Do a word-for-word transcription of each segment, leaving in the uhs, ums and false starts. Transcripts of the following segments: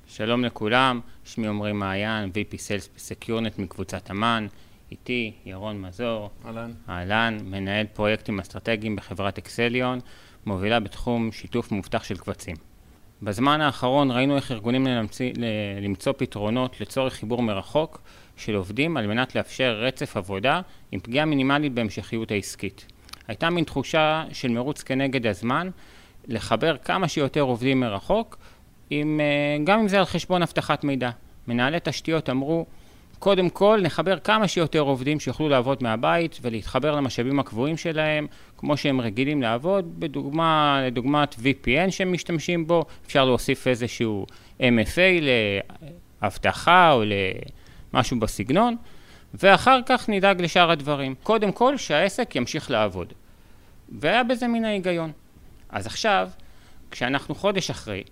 שלום לכולם, שמי עומרי מעיין, וי פי Sales בסקיורנט מקבוצת אמן, איתי ירון מזור, אהלן. אהלן, מנהל פרויקטים אסטרטגיים בחברת אקסליון, מובילה בתחום שיתוף מאובטח של קבצים. בזמן האחרון ראינו איך ארגונים למצוא, למצוא פתרונות לצורך חיבור מרחוק של עובדים על מנת לאפשר רצף עבודה עם פגיעה מינימלית בהמשכיות העסקית. הייתה מין תחושה של מרוץ כנגד הזמן לחבר כמה שיותר עובדים מרחוק, עם, גם אם זה על חשבון הבטחת מידע. מנהלי תשתיות אמרו, קודם כל נחבר כמה שיותר עובדים שיוכלו לעבוד מהבית ולהתחבר למשאבים הקבועים שלהם, כמו שהם רגילים לעבוד, בדוגמה, לדוגמת וי פי אן שהם משתמשים בו, אפשר להוסיף איזשהו אם אף איי להבטחה או למשהו בסגנון, ואחר כך נדאג לשאר הדברים. קודם כל שהעסק ימשיך לעבוד. והיה בזה מן ההיגיון. אז עכשיו, כשאנחנו חודש אחרי,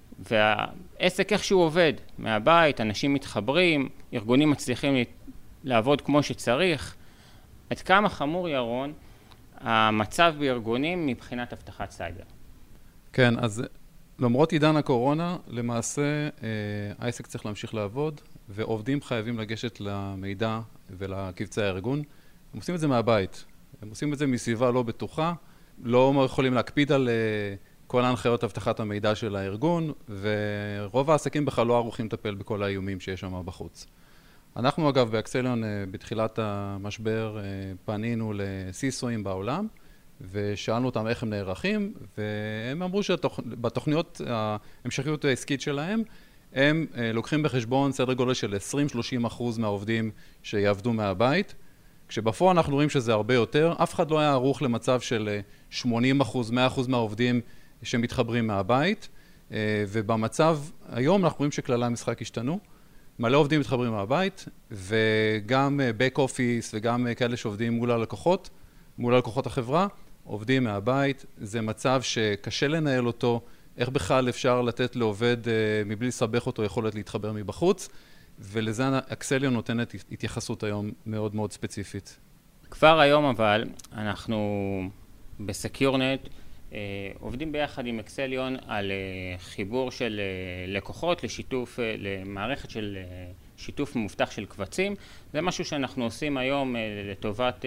והעסק איכשהו עובד מהבית, אנשים מתחברים, ארגונים מצליחים לעבוד כמו שצריך, עד כמה חמור ירון המצב בארגונים מבחינת הבטחת סייבר? כן, אז למרות עידן הקורונה, למעשה העסק צריך להמשיך לעבוד, ועובדים חייבים לגשת למידע ולקבצי הארגון. הם עושים את זה מהבית, הם עושים את זה מסביבה לא בטוחה, לא יכולים להקפיד על כל ההנחיות הבטחת המידע של הארגון, ורוב העסקים בכלל לא ערוכים לטפל בכל האיומים שיש שם בחוץ. אנחנו אגב באקסליון בתחילת המשבר פנינו לסיסואים בעולם, ושאלנו אותם איך הם נערכים, והם אמרו שבתוכניות ההמשכיות העסקית שלהם, הם לוקחים בחשבון סדר גודל של עשרים עד שלושים אחוז מהעובדים שיעבדו מהבית, כשבפועל אנחנו רואים שזה הרבה יותר, אף אחד לא היה ערוך למצב של שמונים אחוז, מאה אחוז מהעובדים שמתחברים מהבית, ובמצב היום אנחנו רואים שכללי המשחק השתנו, מלא עובדים מתחברים מהבית, וגם back office וגם כאלה שעובדים מול הלקוחות, מול הלקוחות החברה, עובדים מהבית, זה מצב שקשה לנהל אותו, איך בכלל אפשר לתת לעובד מבלי לסבך אותו יכולת להתחבר מבחוץ, ולזה אקסליון נותנת התייחסות היום מאוד מאוד ספציפית. כבר היום אבל אנחנו בסקיורנט עובדים ביחד עם אקסליון על חיבור של לקוחות לשיתוף, למערכת של שיתוף מאובטח של קבצים. זה משהו שאנחנו עושים היום לטובת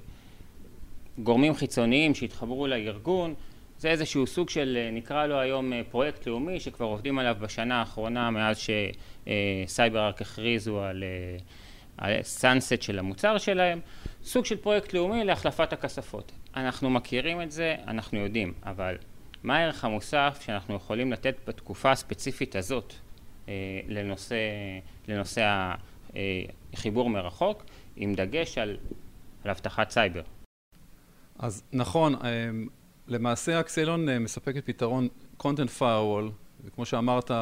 גורמים חיצוניים שהתחברו לארגון. זה איזשהו סוג של, נקרא לו היום פרויקט לאומי, שכבר עובדים עליו בשנה האחרונה מאז שסייברארק הכריזו על סאנסט של המוצר שלהם. סוג של פרויקט לאומי להחלפת הכספות. אנחנו מכירים את זה, אנחנו יודעים, אבל מה הערך המוסף שאנחנו יכולים לתת בתקופה הספציפית הזאת לנושא, לנושא החיבור מרחוק, עם דגש על, על הבטחת סייבר? אז נכון, למעשה אקסליון מספקת פתרון content firewall, וכמו שאמרת,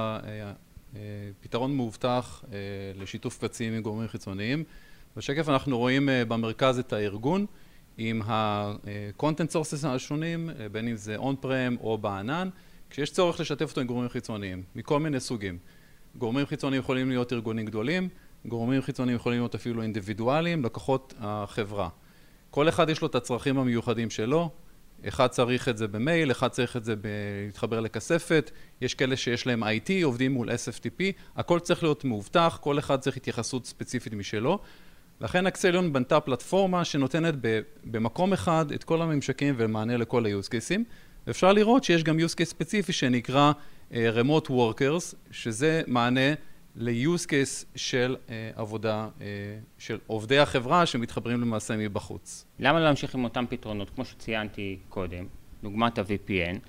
פתרון מאובטח לשיתוף קבצים עם גורמים חיצוניים. בשקף אנחנו רואים במרכז את הארגון עם ה-content sources השונים, בין אם זה on-prem או בענן, כשיש צורך לשתף אותו עם גורמים חיצוניים, מכל מיני סוגים. גורמים חיצוניים יכולים להיות ארגונים גדולים, גורמים חיצוניים יכולים להיות אפילו אינדיבידואליים, לקוחות החברה. כל אחד יש לו את הצרכים המיוחדים שלו, אחד צריך את זה במייל, אחד צריך את זה להתחבר לכספת, יש כאלה שיש להם איי טי, עובדים מול אס אף טי פי, הכל צריך להיות מאובטח, כל אחד צריך התייחסות ספציפית משלו. לכן אקסליון בנתה פלטפורמה שנותנת במקום אחד את כל הממשקים ומענה לכל ה-use cases. אפשר לראות שיש גם use case ספציפי שנקרא remote workers, שזה מענה ל-use case של עבודה, של עובדי החברה שמתחברים למעשה מבחוץ. למה לא להמשיך עם אותם פתרונות, כמו שציינתי קודם, דוגמת ה-וי פי אן?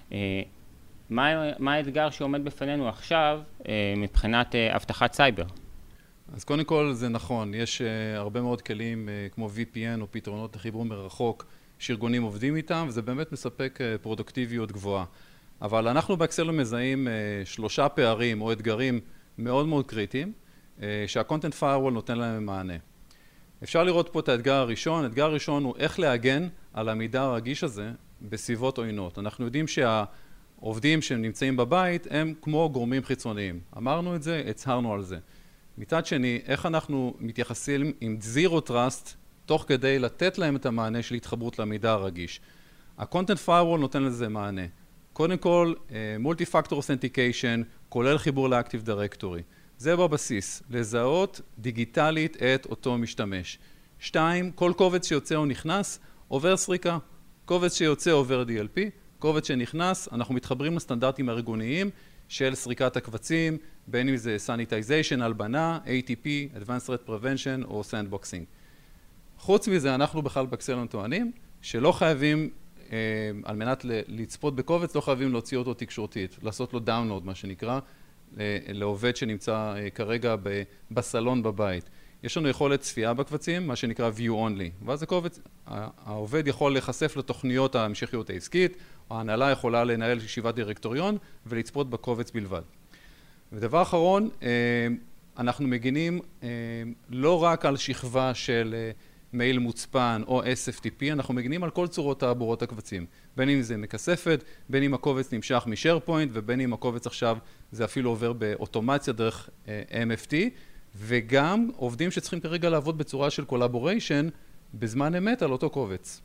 מה, מה האתגר שעומד בפנינו עכשיו מבחינת הבטחת סייבר? אז קודם כל זה נכון, יש הרבה מאוד כלים כמו וי פי אן או פתרונות לחיבור מרחוק שארגונים עובדים איתם, וזה באמת מספק פרודוקטיביות גבוהה. אבל אנחנו באקסליון מזהים שלושה פערים או אתגרים מאוד מאוד קריטיים, שה-content firewall נותן להם מענה. אפשר לראות פה את האתגר הראשון. האתגר הראשון הוא איך להגן על המידע הרגיש הזה בסביבות עוינות. אנחנו יודעים שהעובדים שנמצאים בבית הם כמו גורמים חיצוניים. אמרנו את זה, הצהרנו על זה. מצד שני, איך אנחנו מתייחסים עם zero trust תוך כדי לתת להם את המענה של התחברות למידע הרגיש. ה-content firewall נותן לזה מענה. קודם כל, multi-factor authentication, כולל חיבור לאקטיב דירקטורי. זה בבסיס, לזהות דיגיטלית את אותו משתמש. שתיים, כל קובץ שיוצא או נכנס עובר סריקה. קובץ שיוצא עובר די אל פי, קובץ שנכנס, אנחנו מתחברים לסטנדרטים הארגוניים של סריקת הקבצים, בין אם זה Sanitization, הלבנה, איי טי פי, Advanced Threat Prevention או Sandboxing. חוץ מזה, אנחנו בכלל באקסלון טוענים שלא חייבים, אה, על מנת לצפות בקובץ, לא חייבים להוציא אותו תקשורתית, לעשות לו דאונלוד, מה שנקרא, לעובד שנמצא אה, כרגע ב, בסלון בבית. יש לנו יכולת צפייה בקבצים, מה שנקרא view only, ואז הקובץ, העובד יכול להיחשף לתוכניות ההמשכיות העסקית, ההנהלה יכולה לנהל ישיבת דירקטוריון ולצפות בקובץ בלבד. ודבר אחרון, אנחנו מגינים לא רק על שכבה של מייל מוצפן או אס אף טי פי, אנחנו מגינים על כל צורות תעבורות הקבצים. בין אם זה מכספת, בין אם הקובץ נמשך מ-SharePoint, ובין אם הקובץ עכשיו זה אפילו עובר באוטומציה דרך אם אף טי, וגם עובדים שצריכים כרגע לעבוד בצורה של קולאבוריישן בזמן אמת על אותו קובץ.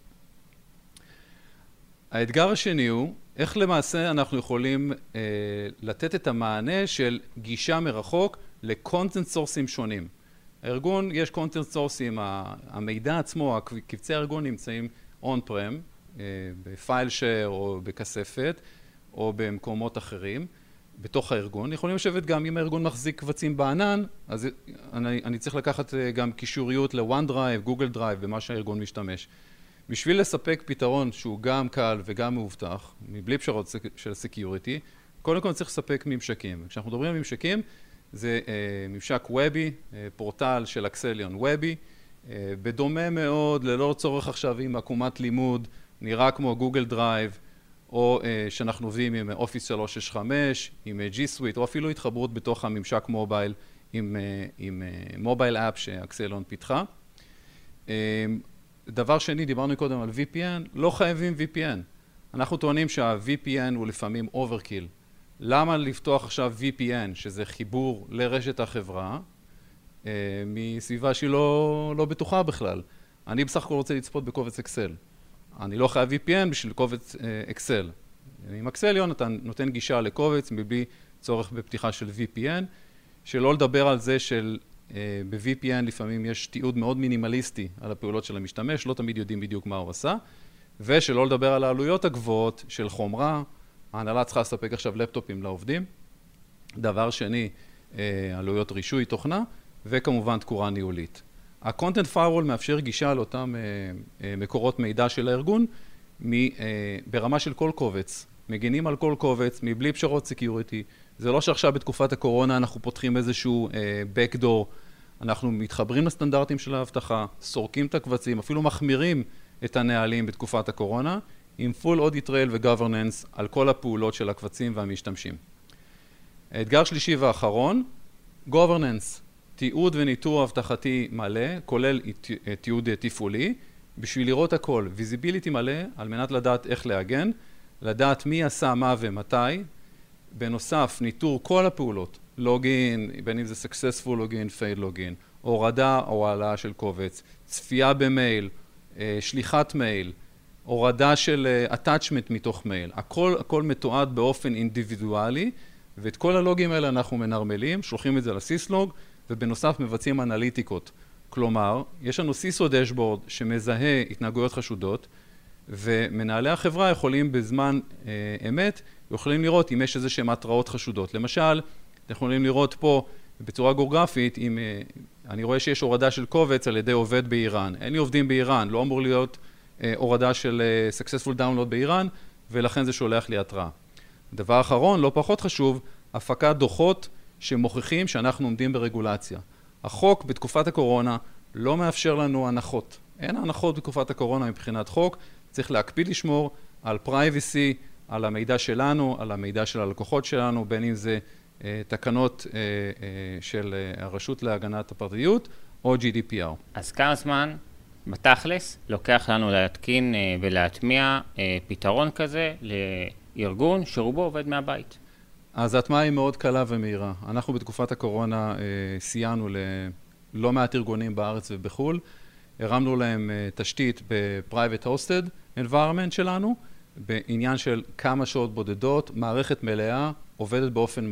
האתגר השני הוא, איך למעשה אנחנו יכולים אה, לתת את המענה של גישה מרחוק לקונטנט סורסים שונים. הארגון, יש קונטנט סורסים, המידע עצמו, קבצי הארגון נמצאים און-פרם, אה, בפייל שייר או בכספת, או במקומות אחרים, בתוך הארגון. יכולים לשבת גם אם הארגון מחזיק קבצים בענן, אז אני, אני צריך לקחת גם קישוריות ל-OneDrive, Google Drive, במה שהארגון משתמש. בשביל לספק פתרון שהוא גם קל וגם מאובטח, מבלי פשרות של סקיוריטי, קודם כל צריך לספק ממשקים. כשאנחנו מדברים על ממשקים, זה אה, ממשק וובי, אה, פורטל של אקסליון וובי, אה, בדומה מאוד, ללא צורך עכשיו עם עקומת לימוד, נראה כמו גוגל דרייב, או אה, שאנחנו עובדים עם אופיס שלוש שש חמש, עם ג'י סוויט, או אפילו התחברות בתוך הממשק מובייל, עם, אה, עם אה, מובייל אפ שאקסליון פיתחה. אה, דבר שני, דיברנו קודם על וי פי אן, לא חייבים וי פי אן. אנחנו טוענים שה-וי פי אן הוא לפעמים אוברקיל. למה לפתוח עכשיו וי פי אן, שזה חיבור לרשת החברה, אה, מסביבה שהיא לא, לא בטוחה בכלל? אני בסך הכל רוצה לצפות בקובץ אקסל. אני לא חייב וי פי אן בשביל קובץ אה, אקסל. עם אקסליון אתה נותן גישה לקובץ מבלי צורך בפתיחה של וי פי אן, שלא לדבר על זה של ב-וי פי אן לפעמים יש תיעוד מאוד מינימליסטי על הפעולות של המשתמש, לא תמיד יודעים בדיוק מה הוא עשה, ושלא לדבר על העלויות הגבוהות של חומרה, ההנהלה צריכה לספק עכשיו לפטופים לעובדים, דבר שני, עלויות רישוי תוכנה, וכמובן תקורה ניהולית. ה-Content Firewall מאפשר גישה לאותם מקורות מידע של הארגון ברמה של כל קובץ, מגינים על כל קובץ, מבלי פשרות סקיוריטי. זה לא שעכשיו בתקופת הקורונה אנחנו פותחים איזשהו backdoor, אנחנו מתחברים לסטנדרטים של האבטחה, סורקים את הקבצים, אפילו מחמירים את הנהלים בתקופת הקורונה, עם full audit trail ו-governance על כל הפעולות של הקבצים והמשתמשים. האתגר שלישי ואחרון, governance, תיעוד וניטור אבטחתי מלא, כולל תיעוד תפעולי, בשביל לראות הכל, visibility מלא, על מנת לדעת איך להגן, לדעת מי עשה מה ומתי, בנוסף ניטור כל הפעולות, לוגין, בין אם זה successful לוגין, fail לוגין, הורדה או העלאה של קובץ, צפייה במייל, שליחת מייל, הורדה של attachment מתוך מייל, הכל, הכל מתועד באופן אינדיבידואלי, ואת כל הלוגים האלה אנחנו מנרמלים, שולחים את זה לסיסלוג, ובנוסף מבצעים אנליטיקות. כלומר, יש לנו סיסו דשבורד שמזהה התנהגויות חשודות, ומנהלי החברה יכולים בזמן אה, אמת, יכולים לראות אם יש איזה שהן התראות חשודות. למשל, אנחנו יכולים לראות פה בצורה גיאוגרפית, אם אה, אני רואה שיש הורדה של קובץ על ידי עובד באיראן. אין לי עובדים באיראן, לא אמור להיות אה, הורדה של אה, successful download באיראן, ולכן זה שולח לי התראה. דבר אחרון, לא פחות חשוב, הפקת דוחות שמוכיחים שאנחנו עומדים ברגולציה. החוק בתקופת הקורונה לא מאפשר לנו הנחות. אין הנחות בתקופת הקורונה מבחינת חוק, צריך להקפיד לשמור על privacy, על המידע שלנו, על המידע של הלקוחות שלנו, בין אם זה אה, תקנות אה, אה, של אה, הרשות להגנת הפרטיות או ג'י די פי אר. אז כמה זמן בתכלס לוקח לנו להתקין אה, ולהטמיע אה, פתרון כזה לארגון שרובו עובד מהבית? אז ההטמעה היא מאוד קלה ומהירה. אנחנו בתקופת הקורונה אה, סייענו ללא מעט ארגונים בארץ ובחול, הרמנו להם אה, תשתית ב-Private Hosted Environment שלנו, בעניין של כמה שעות בודדות, מערכת מלאה עובדת באופן מלא.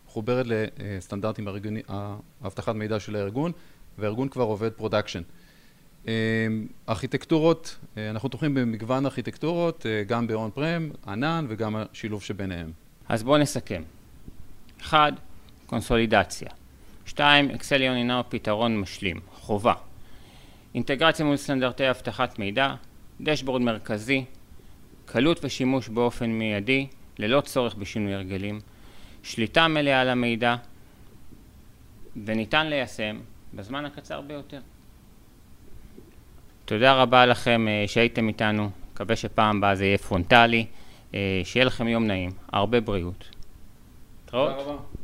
מחוברת לסטנדרטים הארגוני, האבטחת מידע של הארגון, והארגון כבר עובד פרודקשן. ארכיטקטורות, אנחנו תומכים במגוון ארכיטקטורות, גם ב-on prem, ענן וגם השילוב שביניהם. אז בואו נסכם. אחד, קונסולידציה. שתיים, אקסליון הינו פתרון משלים, חובה. אינטגרציה מול סטנדרטי אבטחת מידע, דשבורד מרכזי, קלות ושימוש באופן מיידי, ללא צורך בשינוי הרגלים, שליטה מלאה על המידע, וניתן ליישם בזמן הקצר ביותר. תודה רבה לכם שהייתם איתנו, מקווה שפעם הבאה זה יהיה פרונטלי, שיהיה לכם יום נעים, הרבה בריאות. תודה רבה.